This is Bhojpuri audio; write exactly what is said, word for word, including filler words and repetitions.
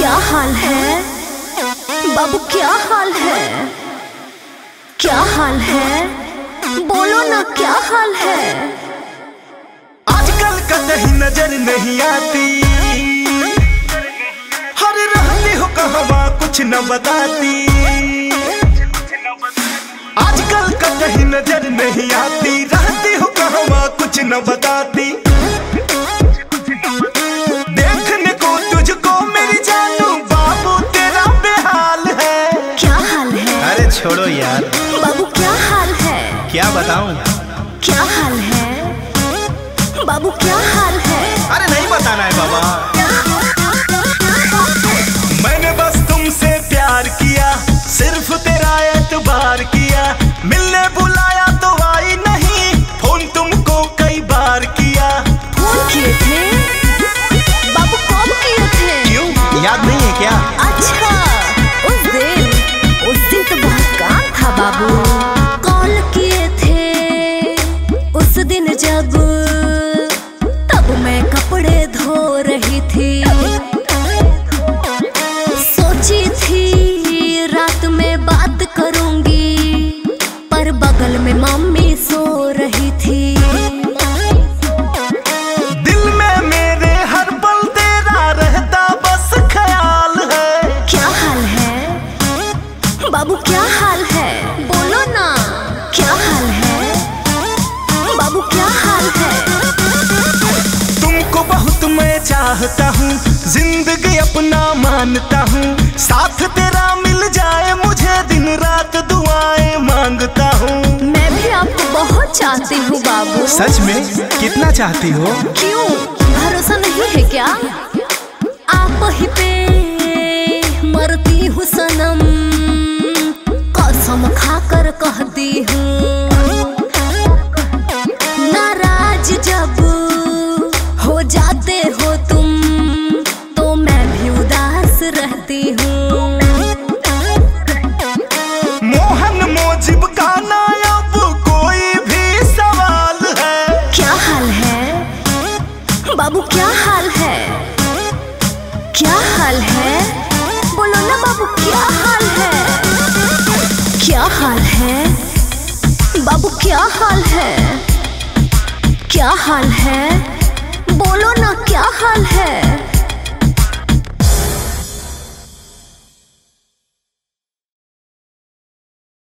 क्या हाल है बाबू, क्या हाल है, क्या हाल है, बोलो ना क्या हाल है। आजकल कतई नजर नहीं आती, हर रहती हो कहवा कुछ न बताती। आजकल कतई नजर नहीं आती, रहती हो कहवा कुछ न बताती। देखने को तुझको मेरी जानू बाबू तेरा बेहाल है। क्या हाल है? अरे छोड़ो यार बाबू, क्या हाल है, क्या बताऊं। क्या हाल है बाबू, क्या हाल है। अरे नहीं बताना है बाबा। मैंने बस तुमसे प्यार किया, सिर्फ तेरा एतबार किया। मिलने बुलाया तो आई नहीं, फोन तुमको कई बार किया। फोन किए थे बाबू, कब किए थे? क्यों, याद नहीं है क्या? अच्छा, उस दिन उस दिन तो बहुत काम था बाबू। कॉल किए थे उस दिन जब, तब मैं कपड़े धो रही थी। सोची थी रात में बात करूंगी, पर बगल में मम्मी सो रही थी। दिल में मेरे हर पल तेरा रहता बस ख्याल है। क्या हाल है बाबू, क्या हाल है, बोलो ना क्या हाल है बाबू, क्या हाल है। तुमको बहुत मैं चाहता हूँ, जिंदगी अपना मानता हूँ। साथ तेरा मिल जाए मुझे, दिन रात दुआएं मांगता हूँ। मैं भी आपको बहुत चाहती हूँ बाबू। सच में? कितना चाहती हो? क्यों, भरोसा नहीं है क्या? आप ही पे मरती हूँ सनम, कसम खाकर कहती हूँ। नाराज जब हो जाते हो तुम, तो मैं भी उदास रहती हूँ। मोहन मोजिब का नायब कोई भी सवाल है। क्या हाल है बाबू, क्या हाल है, क्या हाल है, बोलो ना बाबू क्या हाल है। क्या हाल है बाबू, क्या हाल है, क्या हाल है, बोलो ना क्या हाल है।